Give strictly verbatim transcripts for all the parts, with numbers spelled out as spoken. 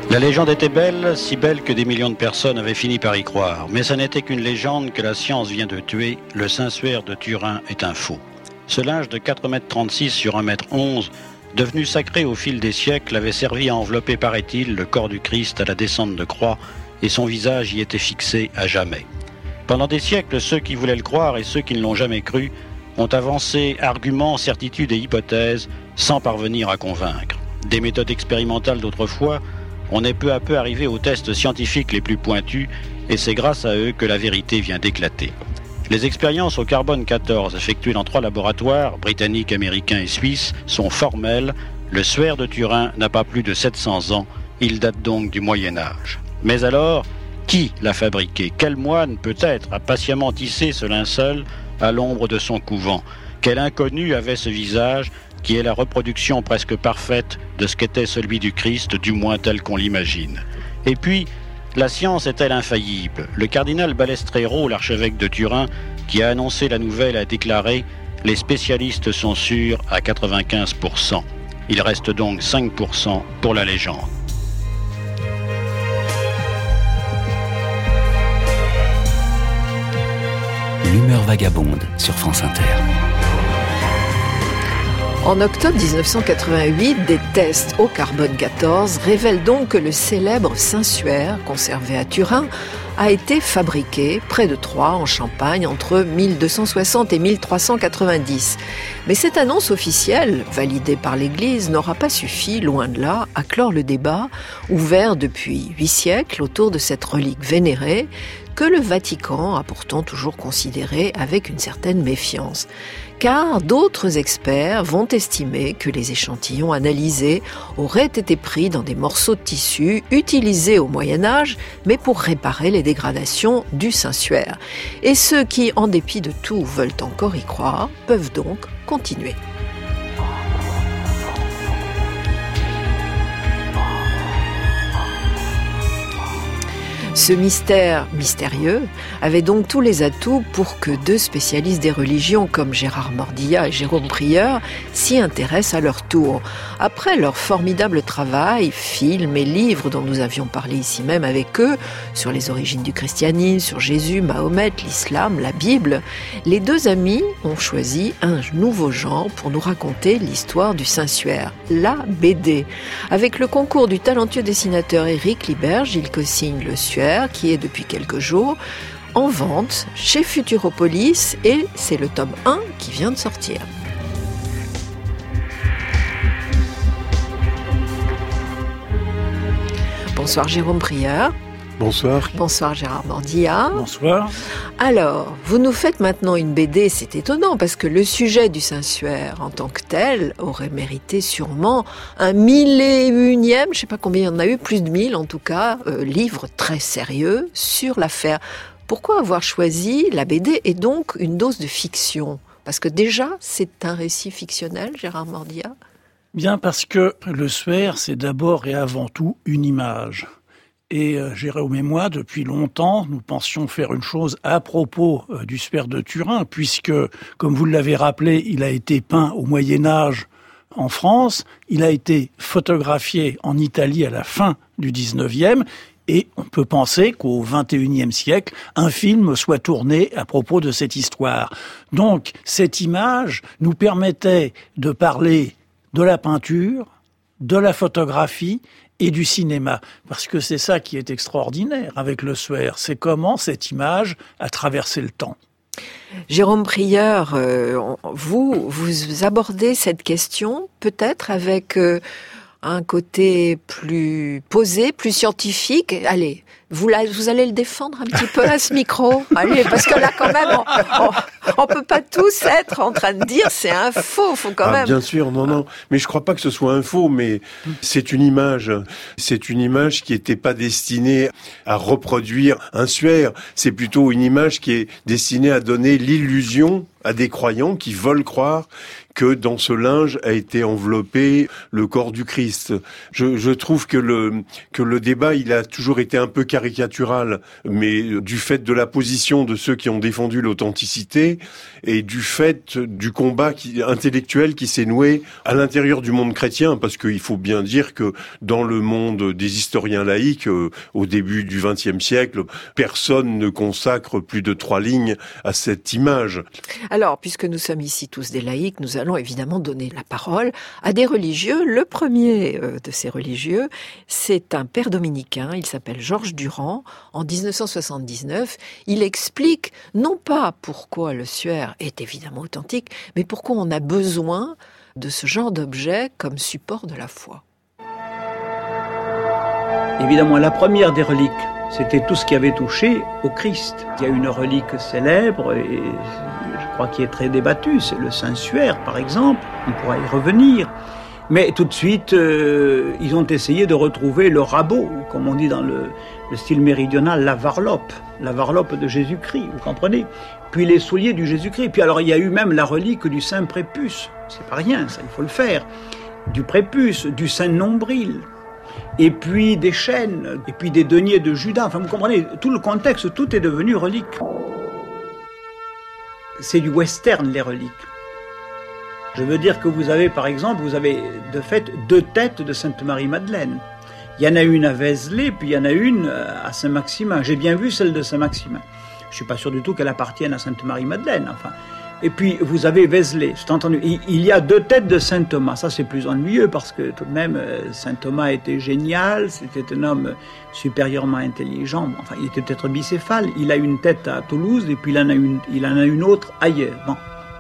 La légende était belle, si belle que des millions de personnes avaient fini par y croire. Mais ça n'était qu'une légende que la science vient de tuer. Le Saint-Suaire de Turin est un faux. Ce linge de quatre mètres trente-six sur un mètre onze, devenu sacré au fil des siècles, avait servi à envelopper, paraît-il, le corps du Christ à la descente de croix, et son visage y était fixé à jamais. Pendant des siècles, ceux qui voulaient le croire et ceux qui ne l'ont jamais cru ont avancé arguments, certitudes et hypothèses sans parvenir à convaincre. Des méthodes expérimentales d'autrefois, on est peu à peu arrivé aux tests scientifiques les plus pointus et c'est grâce à eux que la vérité vient d'éclater. Les expériences au carbone quatorze effectuées dans trois laboratoires, britanniques, américains et suisses, sont formelles. Le Suaire de Turin n'a pas plus de sept cents ans, il date donc du Moyen-Âge. Mais alors, qui l'a fabriqué? Quel moine, peut-être, a patiemment tissé ce linceul à l'ombre de son couvent? Quel inconnu avait ce visage qui est la reproduction presque parfaite de ce qu'était celui du Christ, du moins tel qu'on l'imagine? Et puis, la science est-elle infaillible? Le cardinal Balestrero, l'archevêque de Turin, qui a annoncé la nouvelle, a déclaré « Les spécialistes sont sûrs à quatre-vingt-quinze pour cent. Il reste donc cinq pour cent pour la légende. » L'humeur vagabonde sur France Inter. En octobre dix-neuf cent quatre-vingt-huit, des tests au carbone quatorze révèlent donc que le célèbre Saint-Suaire, conservé à Turin, a été fabriqué près de Troyes, en Champagne, entre mille deux cent soixante et mille trois cent quatre-vingt-dix. Mais cette annonce officielle, validée par l'Église, n'aura pas suffi, loin de là, à clore le débat, ouvert depuis huit siècles autour de cette relique vénérée, que le Vatican a pourtant toujours considéré avec une certaine méfiance. Car d'autres experts vont estimer que les échantillons analysés auraient été pris dans des morceaux de tissu utilisés au Moyen-Âge, mais pour réparer les dégradations du Saint-Suaire. Et ceux qui, en dépit de tout, veulent encore y croire, peuvent donc continuer. Ce mystère mystérieux avait donc tous les atouts pour que deux spécialistes des religions comme Gérard Mordillat et Jérôme Prieur s'y intéressent à leur tour. Après leur formidable travail, films et livres dont nous avions parlé ici même avec eux, sur les origines du christianisme, sur Jésus, Mahomet, l'islam, la Bible, les deux amis ont choisi un nouveau genre pour nous raconter l'histoire du Saint-Suaire, la B D. Avec le concours du talentueux dessinateur Éric Liberge, il co-signe le Suaire, qui est depuis quelques jours en vente chez Futuropolis et c'est le tome un qui vient de sortir. Bonsoir Jérôme Prieur. Bonsoir. Bonsoir Gérard Mordillat. Bonsoir. Alors, vous nous faites maintenant une B D, c'est étonnant parce que le sujet du Saint-Suaire en tant que tel aurait mérité sûrement un mille et unième, je ne sais pas combien il y en a eu, plus de mille en tout cas, euh, livre très sérieux sur l'affaire. Pourquoi avoir choisi la B D et donc une dose de fiction? Parce que déjà, c'est un récit fictionnel, Gérard Mordillat. Bien parce que le Suaire, c'est d'abord et avant tout une image. Et euh, Jérôme et moi, depuis longtemps, nous pensions faire une chose à propos euh, du Suaire de Turin, puisque, comme vous l'avez rappelé, il a été peint au Moyen-Âge en France, il a été photographié en Italie à la fin du dix-neuvième, et on peut penser qu'au vingt et unième siècle, un film soit tourné à propos de cette histoire. Donc, cette image nous permettait de parler de la peinture, de la photographie et du cinéma. Parce que c'est ça qui est extraordinaire avec le Suaire, c'est comment cette image a traversé le temps. Jérôme Prieur, euh, vous, vous abordez cette question peut-être avec euh, un côté plus posé, plus scientifique. Allez, vous, la, vous allez le défendre un petit peu à ce micro. Allez, parce que là quand même, on, on peut pas tous être en train de dire c'est un faux, faut quand ah, même. Bien sûr, non, non. Mais je crois pas que ce soit un faux, mais c'est une image. C'est une image qui était pas destinée à reproduire un Suaire. C'est plutôt une image qui est destinée à donner l'illusion à des croyants qui veulent croire que dans ce linge a été enveloppé le corps du Christ. Je, je trouve que le que le débat, il a toujours été un peu caricatural, mais du fait de la position de ceux qui ont défendu l'authenticité, noué et du fait du combat qui, intellectuel qui s'est noué à l'intérieur du monde chrétien, parce qu'il faut bien dire que dans le monde des historiens laïcs, euh, au début du vingtième siècle, personne ne consacre plus de trois lignes à cette image. Alors, puisque nous sommes ici tous des laïcs, nous allons évidemment donner la parole à des religieux. Le premier euh, de ces religieux, c'est un père dominicain, il s'appelle Georges Durand. En dix-neuf cent soixante-dix-neuf, il explique non pas pourquoi le suaire est évidemment authentique, mais pourquoi on a besoin de ce genre d'objet comme support de la foi. Évidemment, la première des reliques, c'était tout ce qui avait touché au Christ. Il y a une relique célèbre, et je crois qui est très débattue, c'est le Saint-Suaire, par exemple. On pourra y revenir. Mais tout de suite, euh, ils ont essayé de retrouver le rabot, comme on dit dans le, le style méridional, la varlope, la varlope de Jésus-Christ, vous comprenez ? Puis les souliers du Jésus-Christ. Puis alors, il y a eu même la relique du Saint Prépuce. C'est pas rien, ça, il faut le faire. Du Prépuce, du Saint Nombril. Et puis des chaînes, et puis des deniers de Judas. Enfin, vous comprenez, tout le contexte, tout est devenu relique. C'est du western, les reliques. Je veux dire que vous avez, par exemple, vous avez de fait deux têtes de Sainte Marie-Madeleine. Il y en a une à Vézelay, puis il y en a une à Saint-Maximin. J'ai bien vu celle de Saint-Maximin. Je ne suis pas sûr du tout qu'elle appartienne à Sainte Marie-Madeleine, enfin. Et puis, vous avez Vézelay, c'est entendu. Il y a deux têtes de Saint Thomas. Ça, c'est plus ennuyeux parce que, tout de même, Saint Thomas était génial. C'était un homme supérieurement intelligent. Enfin, il était peut-être bicéphale. Il a une tête à Toulouse et puis il en a une, il en a une autre ailleurs. Bon.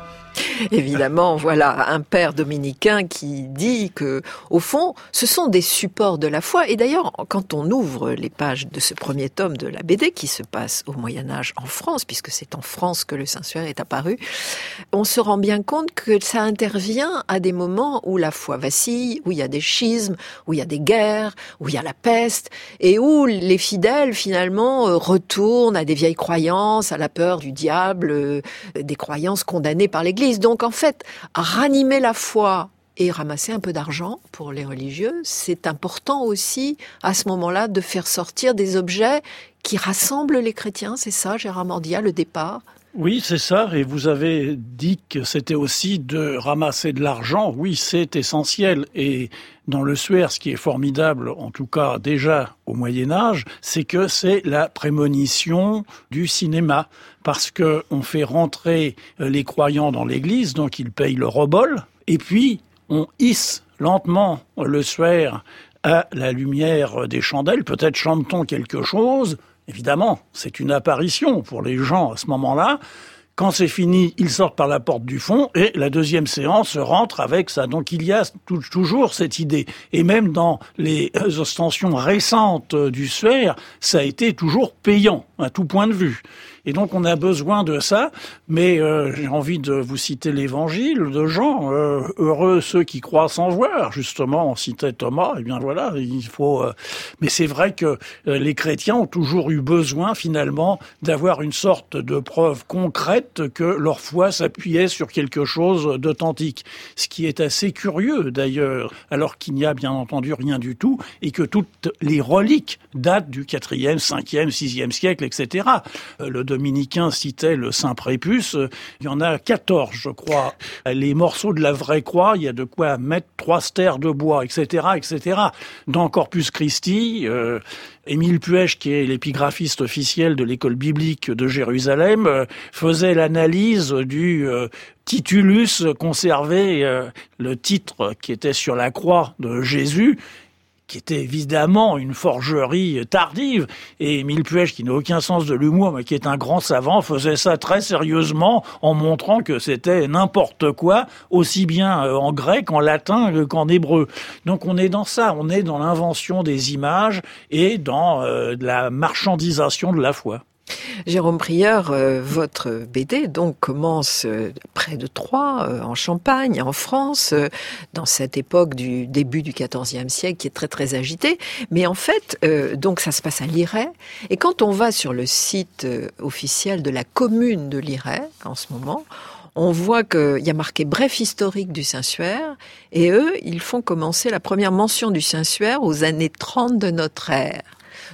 Évidemment, voilà un père dominicain qui dit que, au fond, ce sont des supports de la foi. Et d'ailleurs, quand on ouvre les pages de ce premier tome de la B D qui se passe au Moyen-Âge en France, puisque c'est en France que le Saint-Suaire est apparu, on se rend bien compte que ça intervient à des moments où la foi vacille, où il y a des schismes, où il y a des guerres, où il y a la peste, et où les fidèles, finalement, retournent à des vieilles croyances, à la peur du diable, des croyances condamnées par l'Église. Donc en fait, ranimer la foi et ramasser un peu d'argent pour les religieux, c'est important aussi à ce moment-là de faire sortir des objets qui rassemblent les chrétiens. C'est ça, Gérard Mordia, le départ ? Oui, c'est ça. Et vous avez dit que c'était aussi de ramasser de l'argent. Oui, c'est essentiel. Et dans le Suaire, ce qui est formidable, en tout cas déjà au Moyen-Âge, c'est que c'est la prémonition du cinéma. Parce que on fait rentrer les croyants dans l'église, donc ils payent le robol. Et puis, on hisse lentement le Suaire à la lumière des chandelles. Peut-être chante-t-on quelque chose. Évidemment, c'est une apparition pour les gens à ce moment-là. Quand c'est fini, ils sortent par la porte du fond et la deuxième séance rentre avec ça. Donc il y a tout, toujours cette idée. Et même dans les ostensions récentes du Suaire, ça a été toujours payant à tout point de vue. Et donc on a besoin de ça, mais euh, j'ai envie de vous citer l'évangile de Jean. Euh, heureux ceux qui croient sans voir, justement, on citait Thomas, et bien voilà, il faut... Euh... Mais c'est vrai que euh, les chrétiens ont toujours eu besoin, finalement, d'avoir une sorte de preuve concrète que leur foi s'appuyait sur quelque chose d'authentique. Ce qui est assez curieux, d'ailleurs, alors qu'il n'y a bien entendu rien du tout, et que toutes les reliques datent du quatrième, cinquième, sixième siècle, et cetera. Euh, le dominicain citait le Saint Prépuce, il y en a quatorze, je crois. Les morceaux de la vraie croix, il y a de quoi mettre trois stères de bois, et cetera, et cetera. Dans Corpus Christi, euh, Émile Puech, qui est l'épigraphiste officiel de l'école biblique de Jérusalem, euh, faisait l'analyse du euh, titulus conservé, euh, le titre qui était sur la croix de Jésus, qui était évidemment une forgerie tardive. Et Émile Puech, qui n'a aucun sens de l'humour, mais qui est un grand savant, faisait ça très sérieusement en montrant que c'était n'importe quoi, aussi bien en grec, en latin qu'en hébreu. Donc on est dans ça, on est dans l'invention des images et dans euh, la marchandisation de la foi. Jérôme Prieur, euh, votre B D donc commence euh, près de Troyes, euh, en Champagne, en France, euh, dans cette époque du début du quatorzième siècle qui est très très agitée. Mais en fait, euh, donc ça se passe à Liray. Et quand on va sur le site euh, officiel de la commune de Liray, en ce moment, on voit qu'il y a marqué bref historique du Saint-Suaire. Et eux, ils font commencer la première mention du Saint-Suaire aux années trente de notre ère.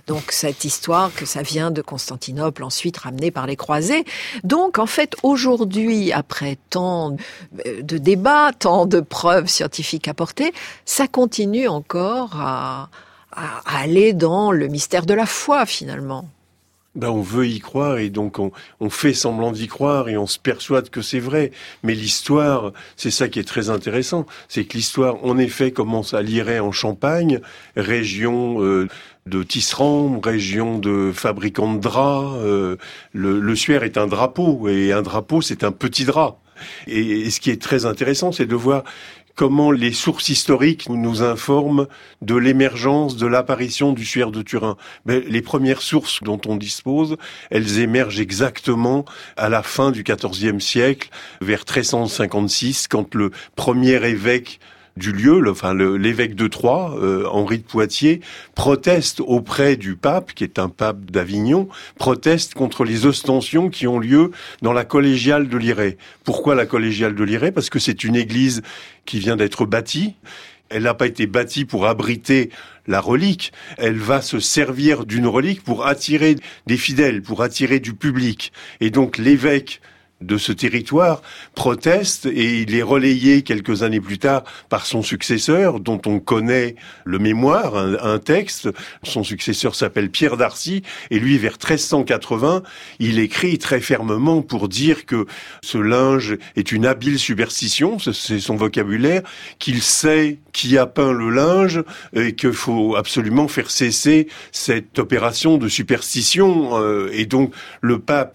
Donc cette histoire que ça vient de Constantinople, ensuite ramenée par les croisés. Donc en fait, aujourd'hui, après tant de débats, tant de preuves scientifiques apportées, ça continue encore à, à aller dans le mystère de la foi, finalement. Ben, on veut y croire et donc on, on fait semblant d'y croire et on se persuade que c'est vrai. Mais l'histoire, c'est ça qui est très intéressant. C'est que l'histoire, en effet, commence à Liraye en Champagne, région euh, de tisserands, région de fabricants de draps. Euh, le, le suaire est un drapeau et un drapeau, c'est un petit drap. Et, et ce qui est très intéressant, c'est de voir comment les sources historiques nous informent de l'émergence, de l'apparition du suaire de Turin. Mais les premières sources dont on dispose, elles émergent exactement à la fin du quatorzième siècle, vers treize cent cinquante-six, quand le premier évêque du lieu, le, enfin le, l'évêque de Troyes, euh, Henri de Poitiers, proteste auprès du pape, qui est un pape d'Avignon, proteste contre les ostensions qui ont lieu dans la collégiale de Liraye. Pourquoi la collégiale de Liraye ? Parce que c'est une église qui vient d'être bâtie. Elle n'a pas été bâtie pour abriter la relique. Elle va se servir d'une relique pour attirer des fidèles, pour attirer du public. Et donc l'évêque de ce territoire proteste et il est relayé quelques années plus tard par son successeur dont on connaît le mémoire, un, un texte. Son successeur s'appelle Pierre d'Arcy et lui, vers treize cent quatre-vingts, il écrit très fermement pour dire que ce linge est une habile superstition, c'est son vocabulaire, qu'il sait qui a peint le linge et qu'il faut absolument faire cesser cette opération de superstition. Et donc le pape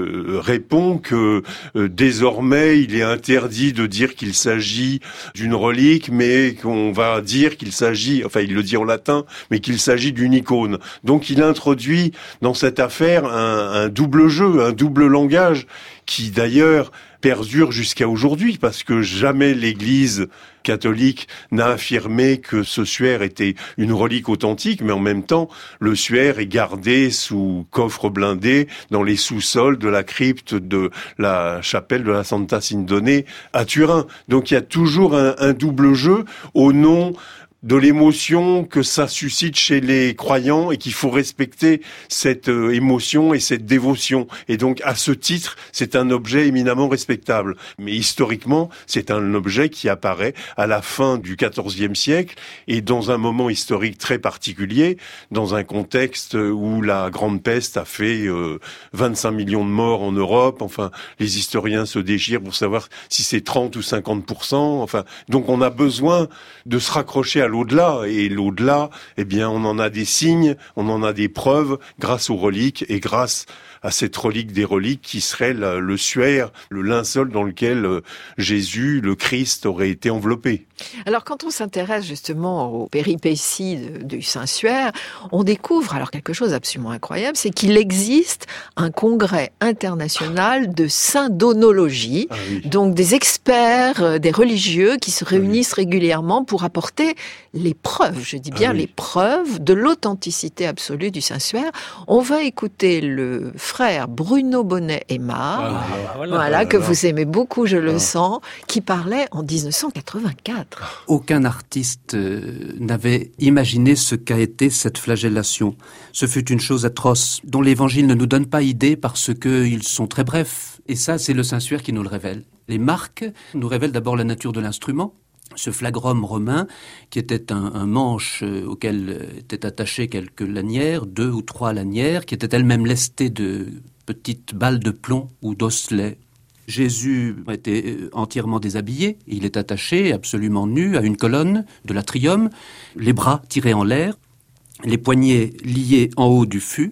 répond que Euh, désormais, il est interdit de dire qu'il s'agit d'une relique, mais qu'on va dire qu'il s'agit, enfin il le dit en latin, mais qu'il s'agit d'une icône. Donc il introduit dans cette affaire un, un double jeu, un double langage, qui d'ailleurs perdure jusqu'à aujourd'hui, parce que jamais l'Église catholique n'a affirmé que ce suaire était une relique authentique, mais en même temps, le suaire est gardé sous coffre blindé dans les sous-sols de la crypte de la chapelle de la Santa Sindone à Turin. Donc il y a toujours un, un double jeu au nom de l'émotion que ça suscite chez les croyants et qu'il faut respecter cette euh, émotion et cette dévotion. Et donc, à ce titre, c'est un objet éminemment respectable. Mais historiquement, c'est un objet qui apparaît à la fin du quatorzième siècle et dans un moment historique très particulier, dans un contexte où la Grande Peste a fait euh, vingt-cinq millions de morts en Europe. Enfin, les historiens se déchirent pour savoir si c'est trente ou cinquante pour cent. Enfin, donc on a besoin de se raccrocher à l'au-delà, et l'au-delà, eh bien, on en a des signes, on en a des preuves grâce aux reliques et grâce à cette relique des reliques qui serait le, le suaire, le linceul dans lequel euh, Jésus, le Christ, aurait été enveloppé. Alors, quand on s'intéresse justement aux péripéties de, du Saint-Suaire, on découvre alors quelque chose d'absolument incroyable, c'est qu'il existe un congrès international de syndonologie, ah oui. Donc des experts, des religieux qui se réunissent oui. régulièrement pour apporter les preuves, je dis bien ah oui. les preuves de l'authenticité absolue du Saint-Suaire. On va écouter le frère Bruno Bonnet-Aymar, ah, voilà, voilà ah, que alors. vous aimez beaucoup, je le ah. sens, qui parlait en dix-neuf cent quatre-vingt-quatre. Aucun artiste euh, n'avait imaginé ce qu'a été cette flagellation. Ce fut une chose atroce, dont l'Évangile ne nous donne pas idée parce qu'ils sont très brefs. Et ça, c'est le Saint-Suaire qui nous le révèle. Les marques nous révèlent d'abord la nature de l'instrument. Ce flagrum romain, qui était un, un manche euh, auquel euh, étaient attachées quelques lanières, deux ou trois lanières, qui étaient elles-mêmes lestées de petites balles de plomb ou d'osselets. Jésus était entièrement déshabillé, il est attaché absolument nu à une colonne de l'atrium, les bras tirés en l'air, les poignets liés en haut du fût.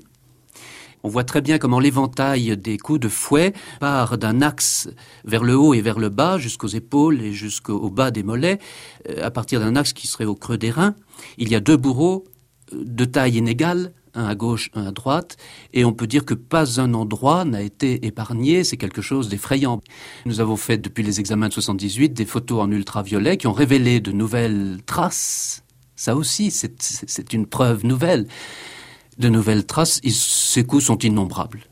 On voit très bien comment l'éventail des coups de fouet part d'un axe vers le haut et vers le bas, jusqu'aux épaules et jusqu'au bas des mollets, à partir d'un axe qui serait au creux des reins. Il y a deux bourreaux de taille inégale, un à gauche, un à droite, et on peut dire que pas un endroit n'a été épargné, c'est quelque chose d'effrayant. Nous avons fait depuis les examens de soixante-dix-huit des photos en ultraviolet qui ont révélé de nouvelles traces. Ça aussi, c'est, c'est une preuve nouvelle. De nouvelles traces, ces coups sont innombrables.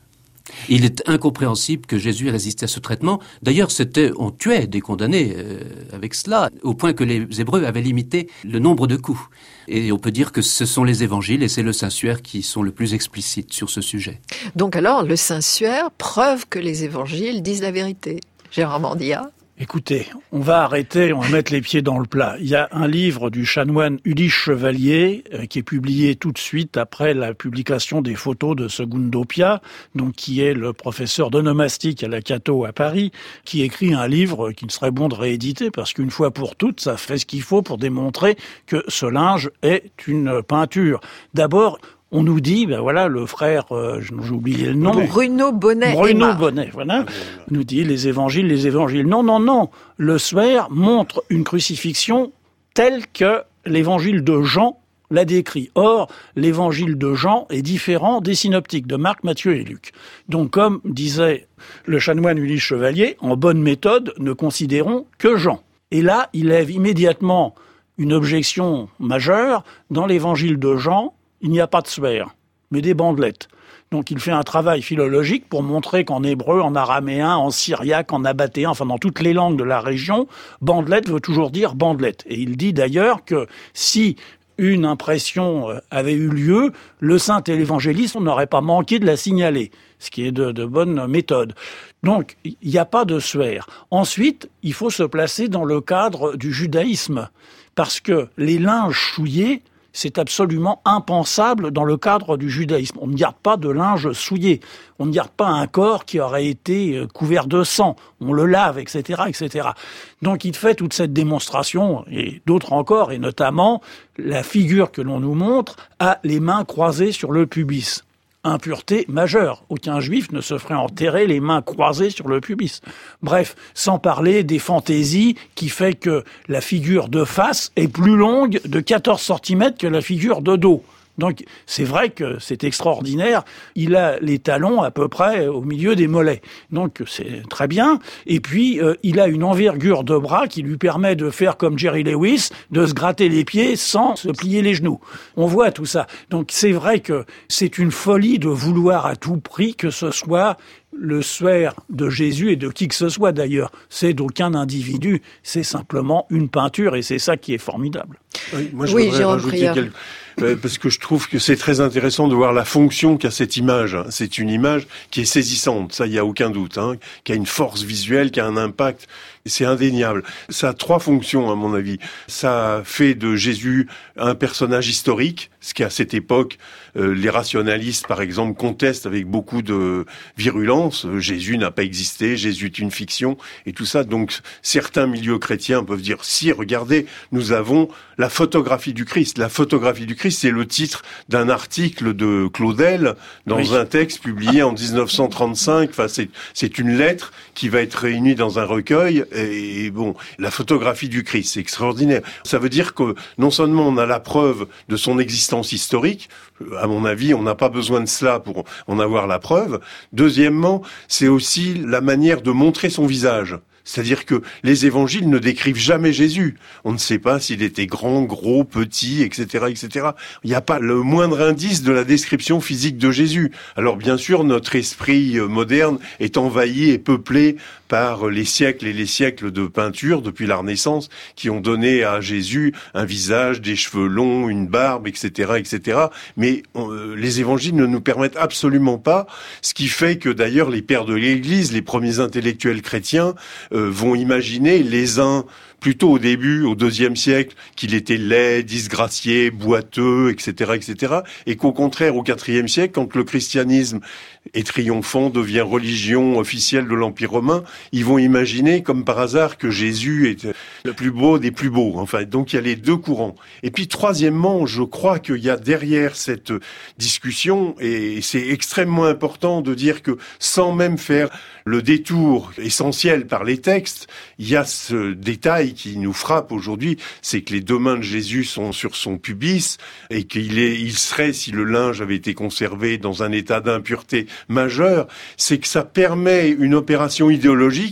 Il est incompréhensible que Jésus résistait à ce traitement. D'ailleurs, c'était, on tuait des condamnés euh, avec cela, au point que les Hébreux avaient limité le nombre de coups. Et on peut dire que ce sont les évangiles et c'est le Saint-Suaire qui sont le plus explicites sur ce sujet. Donc alors, le Saint-Suaire preuve que les évangiles disent la vérité. Gérard Mandia. Écoutez, on va arrêter, on va mettre les pieds dans le plat. Il y a un livre du chanoine Ulysse Chevalier euh, qui est publié tout de suite après la publication des photos de Segundo Pia, donc qui est le professeur d'onomastique à la Cato à Paris, qui écrit un livre qu'il serait bon de rééditer parce qu'une fois pour toutes, ça fait ce qu'il faut pour démontrer que ce linge est une peinture. D'abord, on nous dit, ben voilà, le frère, euh, j'ai oublié le nom. Bruno Bonnet. Bruno Bonnet, voilà. Nous dit les évangiles, les évangiles. Non, non, non. Le Suaire montre une crucifixion telle que l'évangile de Jean l'a décrit. Or, l'évangile de Jean est différent des synoptiques de Marc, Matthieu et Luc. Donc, comme disait le chanoine Ulysse Chevalier, en bonne méthode, ne considérons que Jean. Et là, il lève immédiatement une objection majeure. Dans l'évangile de Jean, il n'y a pas de Suaire, mais des bandelettes. Donc il fait un travail philologique pour montrer qu'en hébreu, en araméen, en syriaque, en abatéen, enfin dans toutes les langues de la région, bandelette veut toujours dire bandelette. Et il dit d'ailleurs que si une impression avait eu lieu, le saint et l'évangéliste n'auraient pas manqué de la signaler, ce qui est de, de bonne méthode. Donc il n'y a pas de Suaire. Ensuite, il faut se placer dans le cadre du judaïsme, parce que les linges souillés, c'est absolument impensable dans le cadre du judaïsme. On ne garde pas de linge souillé. On ne garde pas un corps qui aurait été couvert de sang. On le lave, et cetera, et cetera. Donc il fait toute cette démonstration, et d'autres encore, et notamment la figure que l'on nous montre a les mains croisées sur le pubis. Impureté majeure. Aucun juif ne se ferait enterrer les mains croisées sur le pubis. Bref, sans parler des fantaisies qui fait que la figure de face est plus longue de quatorze centimètres que la figure de dos. Donc c'est vrai que c'est extraordinaire. Il a les talons à peu près au milieu des mollets. Donc c'est très bien. Et puis euh, il a une envergure de bras qui lui permet de faire comme Jerry Lewis, de se gratter les pieds sans se plier les genoux. On voit tout ça. Donc c'est vrai que c'est une folie de vouloir à tout prix que ce soit le Suaire de Jésus et de qui que ce soit d'ailleurs. C'est d'aucun individu. C'est simplement une peinture et c'est ça qui est formidable. Oui, moi je oui, voudrais rajouter quelque... Parce que je trouve que c'est très intéressant de voir la fonction qu'a cette image. C'est une image qui est saisissante, ça il y a aucun doute, hein, qui a une force visuelle, qui a un impact, c'est indéniable. Ça a trois fonctions à mon avis. Ça fait de Jésus un personnage historique, ce qu'à cette époque, euh, les rationalistes par exemple contestent avec beaucoup de virulence. Jésus n'a pas existé, Jésus est une fiction et tout ça. Donc certains milieux chrétiens peuvent dire, si, regardez, nous avons la photographie du Christ. La photographie du Christ, c'est le titre d'un article de Claudel dans oui. un texte publié en dix-neuf cent trente-cinq. Enfin, c'est, c'est une lettre qui va être réunie dans un recueil. Et, et bon, la photographie du Christ, c'est extraordinaire. Ça veut dire que non seulement on a la preuve de son existence historique, à mon avis, on n'a pas besoin de cela pour en avoir la preuve. Deuxièmement, c'est aussi la manière de montrer son visage. C'est-à-dire que les évangiles ne décrivent jamais Jésus. On ne sait pas s'il était grand, gros, petit, et cetera, et cetera. Il n'y a pas le moindre indice de la description physique de Jésus. Alors bien sûr, notre esprit moderne est envahi et peuplé par les siècles et les siècles de peinture depuis la Renaissance qui ont donné à Jésus un visage, des cheveux longs, une barbe, et cetera, et cetera. Mais on, les évangiles ne nous permettent absolument pas, ce qui fait que d'ailleurs les pères de l'Église, les premiers intellectuels chrétiens, euh, vont imaginer les uns plutôt au début, au deuxième siècle, qu'il était laid, disgracié, boiteux, et cetera, et cetera, et qu'au contraire, au quatrième siècle, quand le christianisme est triomphant, devient religion officielle de l'Empire romain, ils vont imaginer, comme par hasard, que Jésus est le plus beau des plus beaux. Enfin, donc il y a les deux courants. Et puis, troisièmement, je crois qu'il y a derrière cette discussion, et c'est extrêmement important de dire que sans même faire le détour essentiel par les textes, il y a ce détail qui nous frappe aujourd'hui, c'est que les deux mains de Jésus sont sur son pubis et qu'il est, il serait, si le linge avait été conservé dans un état d'impureté majeure, c'est que ça permet une opération idéologique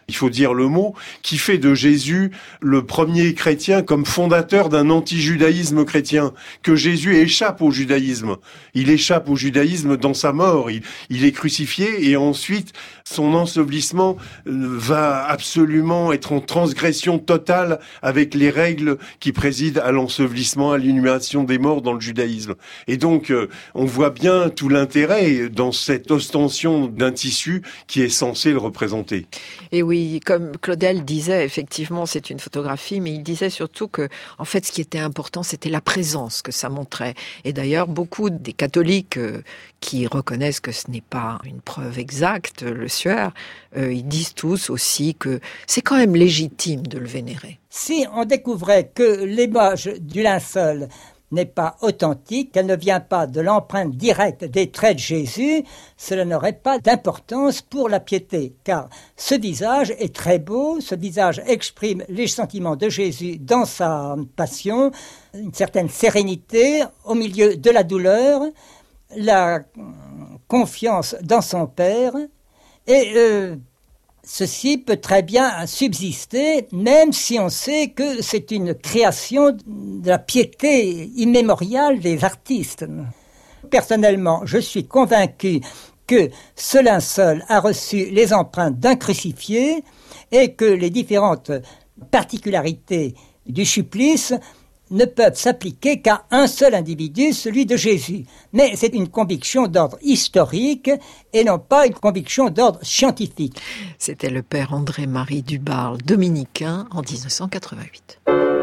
il faut dire le mot, qui fait de Jésus le premier chrétien comme fondateur d'un anti-judaïsme chrétien, que Jésus échappe au judaïsme. Il échappe au judaïsme dans sa mort, il, il est crucifié et ensuite son ensevelissement va absolument être en transgression totale avec les règles qui président à l'ensevelissement, à l'inhumation des morts dans le judaïsme. Et donc, on voit bien tout l'intérêt dans cette ostension d'un tissu qui est censé le représenter. Et oui, comme Claudel disait, effectivement, c'est une photographie, mais il disait surtout que, en fait, ce qui était important, c'était la présence que ça montrait. Et d'ailleurs, beaucoup des catholiques euh, qui reconnaissent que ce n'est pas une preuve exacte, le suaire, euh, ils disent tous aussi que c'est quand même légitime de le vénérer. Si on découvrait que l'image du linceul n'est pas authentique, qu'elle ne vient pas de l'empreinte directe des traits de Jésus, cela n'aurait pas d'importance pour la piété, car ce visage est très beau, ce visage exprime les sentiments de Jésus dans sa passion, une certaine sérénité au milieu de la douleur, la confiance dans son Père, et euh, ceci peut très bien subsister, même si on sait que c'est une création de la piété immémoriale des artistes. Personnellement, je suis convaincu que ce linceul a reçu les empreintes d'un crucifié et que les différentes particularités du supplice ne peuvent s'appliquer qu'à un seul individu, celui de Jésus. Mais c'est une conviction d'ordre historique et non pas une conviction d'ordre scientifique. C'était le père André-Marie Dubarle, dominicain, en dix-neuf cent quatre-vingt-huit.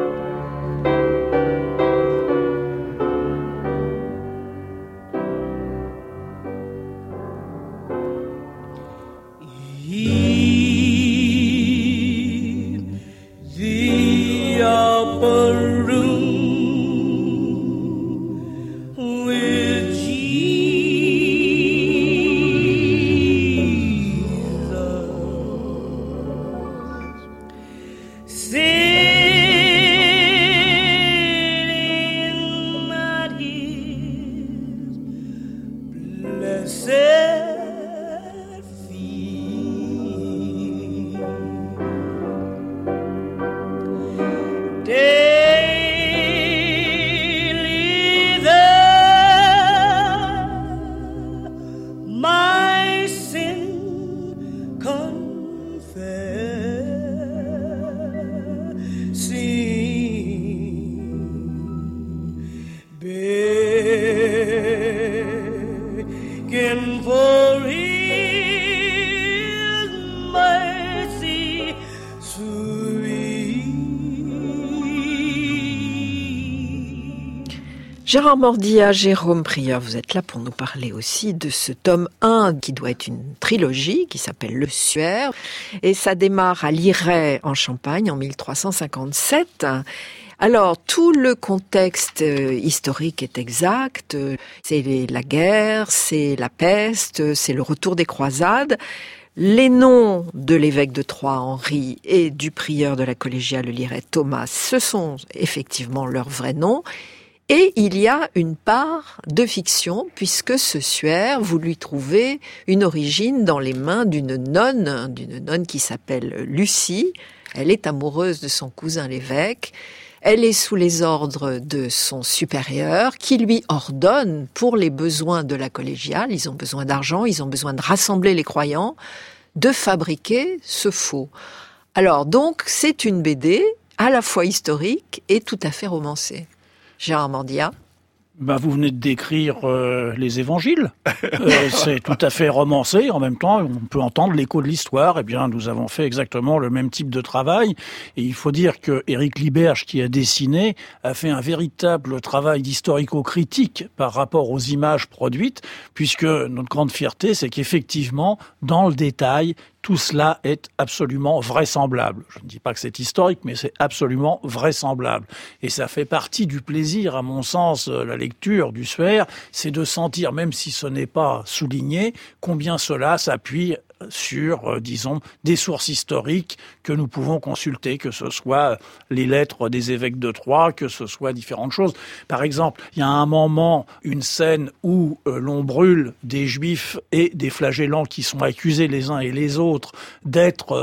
Gérard Mordia, Jérôme Prieur, vous êtes là pour nous parler aussi de ce tome un qui doit être une trilogie qui s'appelle Le Suaire. Et ça démarre à Liray en Champagne en mille trois cent cinquante-sept. Alors, tout le contexte historique est exact. C'est la guerre, c'est la peste, c'est le retour des croisades. Les noms de l'évêque de Troyes, Henri, et du prieur de la collégiale Liray, Thomas, ce sont effectivement leurs vrais noms. Et il y a une part de fiction, puisque ce suaire, vous lui trouvez une origine dans les mains d'une nonne, d'une nonne qui s'appelle Lucie. Elle est amoureuse de son cousin l'évêque. Elle est sous les ordres de son supérieur, qui lui ordonne, pour les besoins de la collégiale, ils ont besoin d'argent, ils ont besoin de rassembler les croyants, de fabriquer ce faux. Alors donc, c'est une B D à la fois historique et tout à fait romancée. Gérard Mordia. Ben, vous venez de décrire euh, les évangiles. Euh, c'est tout à fait romancé. En même temps, on peut entendre l'écho de l'histoire. Eh bien, nous avons fait exactement le même type de travail. Et il faut dire que Éric Liberge, qui a dessiné, a fait un véritable travail d'historico-critique par rapport aux images produites, puisque notre grande fierté, c'est qu'effectivement, dans le détail, tout cela est absolument vraisemblable. Je ne dis pas que c'est historique, mais c'est absolument vraisemblable. Et ça fait partie du plaisir, à mon sens, la lecture du Suaire, c'est de sentir, même si ce n'est pas souligné, combien cela s'appuie sur, euh, disons, des sources historiques que nous pouvons consulter, que ce soit les lettres des évêques de Troyes, que ce soit différentes choses. Par exemple, il y a un moment, une scène où euh, l'on brûle des juifs et des flagellants qui sont accusés les uns et les autres d'être euh,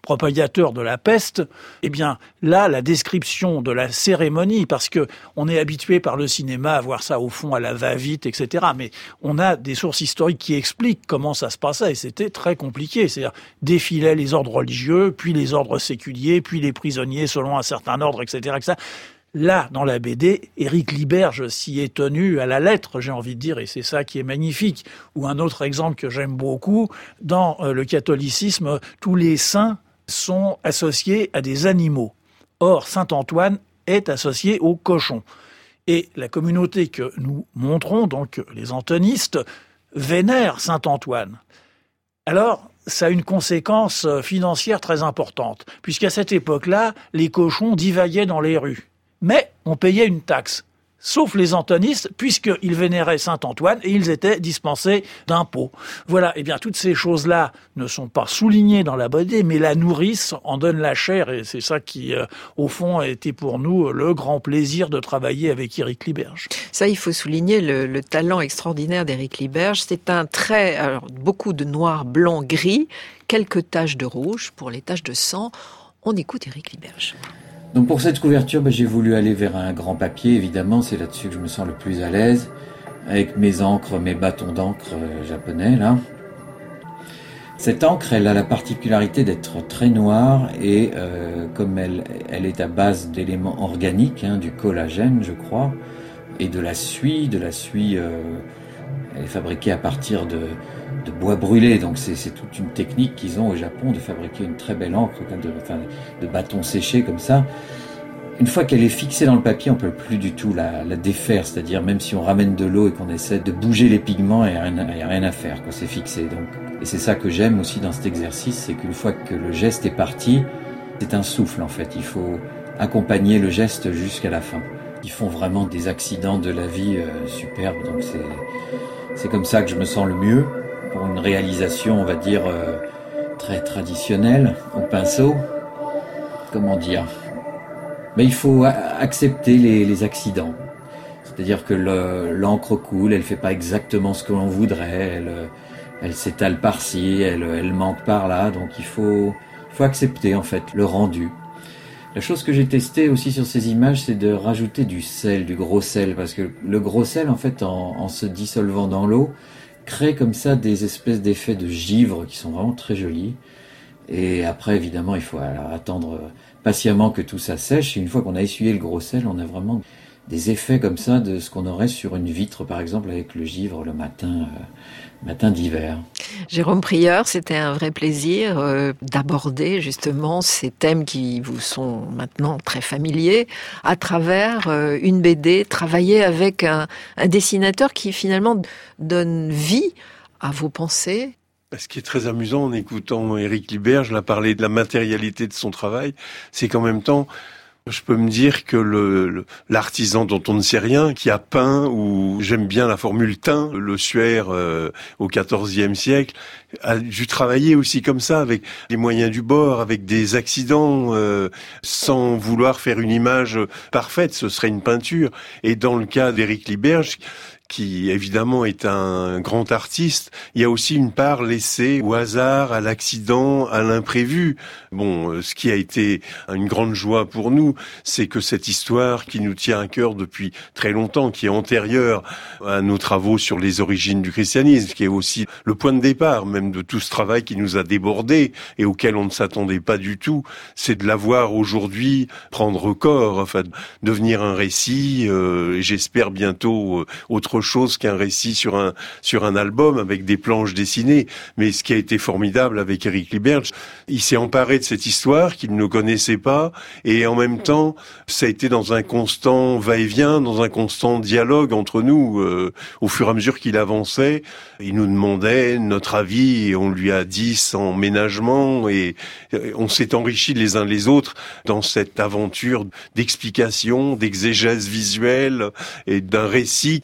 propagateur de la peste, eh bien là, la description de la cérémonie, parce que on est habitué par le cinéma à voir ça au fond à la va-vite, et cetera. Mais on a des sources historiques qui expliquent comment ça se passait, et c'était très compliqué. C'est-à-dire défilaient les ordres religieux, puis les ordres séculiers, puis les prisonniers selon un certain ordre, et cetera, et cetera. Là, dans la B D, Éric Liberge s'y est tenu à la lettre, j'ai envie de dire, et c'est ça qui est magnifique. Ou un autre exemple que j'aime beaucoup, dans le catholicisme, tous les saints sont associés à des animaux. Or, saint Antoine est associé au cochon. Et la communauté que nous montrons, donc les antonistes, vénère saint Antoine. Alors, ça a une conséquence financière très importante, puisqu'à cette époque-là, les cochons divaguaient dans les rues. Mais on payait une taxe, sauf les antonistes, puisqu'ils vénéraient saint Antoine et ils étaient dispensés d'impôts. Voilà, et bien toutes ces choses-là ne sont pas soulignées dans la B D, mais la nourrissent, en donnent la chair, et c'est ça qui, euh, au fond, a été pour nous le grand plaisir de travailler avec Éric Liberge. Ça, il faut souligner le, le talent extraordinaire d'Éric Liberge. C'est un trait, alors beaucoup de noir, blanc, gris, quelques taches de rouge pour les taches de sang. On écoute Éric Liberge. Donc pour cette couverture, ben, j'ai voulu aller vers un grand papier, évidemment, c'est là-dessus que je me sens le plus à l'aise, avec mes encres, mes bâtons d'encre euh, japonais, là. Cette encre, elle a la particularité d'être très noire et euh, comme elle, elle est à base d'éléments organiques, hein, du collagène, je crois, et de la suie, de la suie, euh, elle est fabriquée à partir de, de bois brûlé, donc c'est, c'est toute une technique qu'ils ont au Japon de fabriquer une très belle encre, de, enfin, de bâtons séchés comme ça. Une fois qu'elle est fixée dans le papier, on peut plus du tout la, la défaire, c'est-à-dire même si on ramène de l'eau et qu'on essaie de bouger les pigments, il n'y a rien, il y a rien à faire, quoi, c'est fixé. Donc, et c'est ça que j'aime aussi dans cet exercice, c'est qu'une fois que le geste est parti, c'est un souffle en fait, il faut accompagner le geste jusqu'à la fin. Ils font vraiment des accidents de la vie euh, superbes, donc c'est, c'est comme ça que je me sens le mieux, pour une réalisation, on va dire, euh, très traditionnelle, au pinceau. Comment dire ? Mais il faut accepter les, les accidents. C'est-à-dire que le, l'encre coule, elle fait pas exactement ce que l'on voudrait, elle, elle s'étale par-ci, elle, elle manque par-là, donc il faut, il faut accepter en fait le rendu. La chose que j'ai testée aussi sur ces images, c'est de rajouter du sel, du gros sel, parce que le gros sel, en fait, en, en se dissolvant dans l'eau, crée comme ça des espèces d'effets de givre qui sont vraiment très jolis. Et après, évidemment, il faut alors attendre patiemment que tout ça sèche. Et une fois qu'on a essuyé le gros sel, on a vraiment des effets comme ça de ce qu'on aurait sur une vitre, par exemple, avec le givre le matin, euh, matin d'hiver. Jérôme Prieur, c'était un vrai plaisir euh, d'aborder justement ces thèmes qui vous sont maintenant très familiers à travers euh, une B D, travailler avec un, un dessinateur qui finalement donne vie à vos pensées. Ce qui est très amusant en écoutant Éric Liberge là parler de la matérialité de son travail, c'est qu'en même temps, je peux me dire que le, le l'artisan dont on ne sait rien, qui a peint, ou j'aime bien la formule teint, le suaire euh, au quatorzième siècle, a dû travailler aussi comme ça, avec les moyens du bord, avec des accidents, euh, sans vouloir faire une image parfaite, ce serait une peinture. Et dans le cas d'Éric Liberge, qui évidemment est un grand artiste, il y a aussi une part laissée au hasard, à l'accident, à l'imprévu. Bon, ce qui a été une grande joie pour nous, c'est que cette histoire qui nous tient à cœur depuis très longtemps, qui est antérieure à nos travaux sur les origines du christianisme, qui est aussi le point de départ même de tout ce travail qui nous a débordé et auquel on ne s'attendait pas du tout, c'est de la voir aujourd'hui prendre corps, enfin devenir un récit, euh, j'espère bientôt euh, autre chose qu'un récit sur un sur un album avec des planches dessinées. Mais ce qui a été formidable avec Éric Liberge, il s'est emparé de cette histoire qu'il ne connaissait pas, et en même temps, ça a été dans un constant va-et-vient, dans un constant dialogue entre nous. Euh, au fur et à mesure qu'il avançait, il nous demandait notre avis, et on lui a dit sans ménagement, et on s'est enrichis les uns les autres dans cette aventure d'explication, d'exégèse visuelle, et d'un récit qui a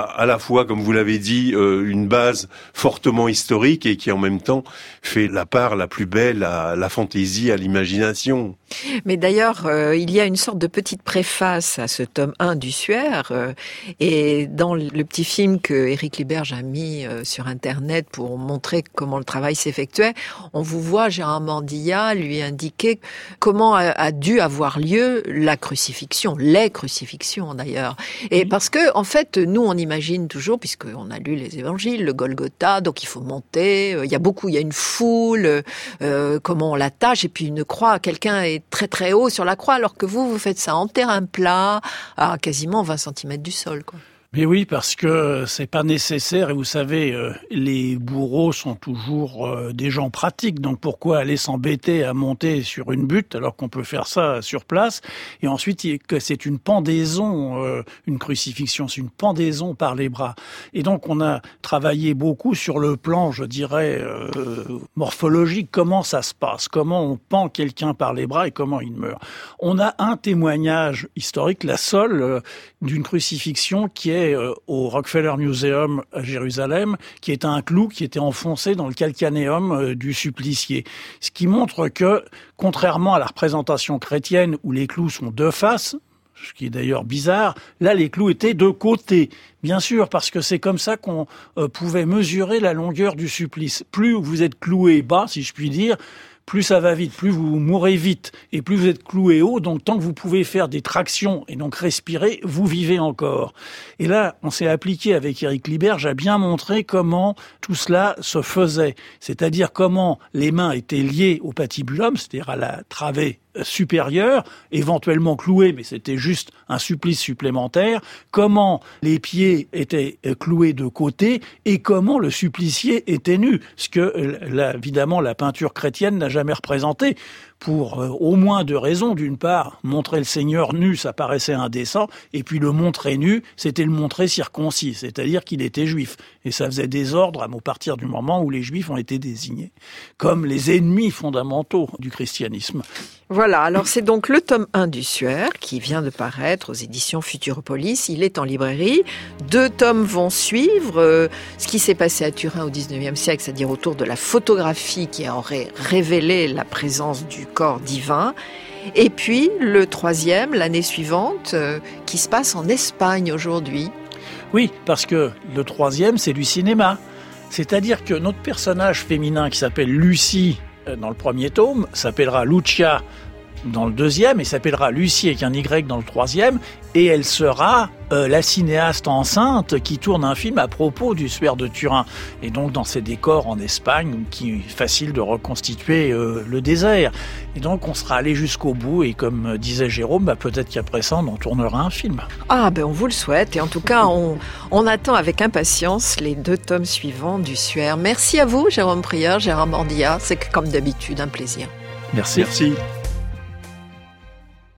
à la fois, comme vous l'avez dit, euh, une base fortement historique et qui en même temps fait la part la plus belle à la fantaisie, à l'imagination. Mais d'ailleurs, euh, il y a une sorte de petite préface à ce tome un du Suaire, euh, et dans le petit film que Éric Liberge a mis euh, sur Internet pour montrer comment le travail s'effectuait, on vous voit Gérard Mordillat lui indiquer comment a, a dû avoir lieu la crucifixion, les crucifixions d'ailleurs. Et parce que, en fait, nous on imagine toujours, puisqu'on a lu les évangiles, le Golgotha, donc il faut monter, euh, il y a beaucoup, il y a une foule, euh, comment on l'attache, et puis une croix, quelqu'un est très très haut sur la croix, alors que vous, vous faites ça en terrain plat, à quasiment vingt centimètres du sol, quoi. Mais oui, parce que c'est pas nécessaire, et vous savez, euh, les bourreaux sont toujours euh, des gens pratiques, donc pourquoi aller s'embêter à monter sur une butte alors qu'on peut faire ça sur place? Et ensuite, que c'est une pendaison, euh, une crucifixion, c'est une pendaison par les bras. Et donc on a travaillé beaucoup sur le plan, je dirais, euh, morphologique, comment ça se passe, comment on pend quelqu'un par les bras et comment il meurt. On a un témoignage historique, la seule, euh, d'une crucifixion qui est au Rockefeller Museum à Jérusalem, qui est un clou qui était enfoncé dans le calcanéum du supplicié. Ce qui montre que, contrairement à la représentation chrétienne où les clous sont de face, ce qui est d'ailleurs bizarre, là les clous étaient de côté. Bien sûr, parce que c'est comme ça qu'on euh, pouvait mesurer la longueur du supplice. Plus vous êtes cloué bas, si je puis dire, plus ça va vite, plus vous mourrez vite, et plus vous êtes cloué haut, donc tant que vous pouvez faire des tractions et donc respirer, vous vivez encore. Et là, on s'est appliqué avec Éric Liberge à bien montrer comment tout cela se faisait, c'est-à-dire comment les mains étaient liées au patibulum, c'est-à-dire à la travée supérieure, éventuellement clouée, mais c'était juste un supplice supplémentaire, comment les pieds étaient cloués de côté et comment le supplicié était nu, ce que, là, évidemment, la peinture chrétienne n'a jamais représenté, pour euh, au moins deux raisons. D'une part, montrer le Seigneur nu, ça paraissait indécent, et puis le montrer nu, c'était le montrer circoncis, c'est-à-dire qu'il était juif. Et ça faisait désordre à partir du moment où les Juifs ont été désignés comme les ennemis fondamentaux du christianisme. Voilà, alors c'est donc le tome un du Suaire qui vient de paraître aux éditions Futuropolis. Il est en librairie. Deux tomes vont suivre. Euh, ce qui s'est passé à Turin au dix-neuvième siècle, c'est-à-dire autour de la photographie qui aurait révélé la présence du corps divin. Et puis le troisième, l'année suivante, euh, qui se passe en Espagne aujourd'hui. Oui, parce que le troisième, c'est du cinéma. C'est-à-dire que notre personnage féminin qui s'appelle Lucie dans le premier tome, s'appellera Lucia dans le deuxième et s'appellera Lucie avec un Y dans le troisième, et elle sera euh, la cinéaste enceinte qui tourne un film à propos du Suaire de Turin, et donc dans ces décors en Espagne qui est facile de reconstituer euh, le désert, et donc on sera allé jusqu'au bout, et comme disait Jérôme, bah, peut-être qu'après ça on en tournera un film. Ah ben on vous le souhaite, et en tout cas on, on attend avec impatience les deux tomes suivants du Suaire. Merci à vous Jérôme Prieur, Gérard Mordillat, c'est comme d'habitude un plaisir. Merci. Merci.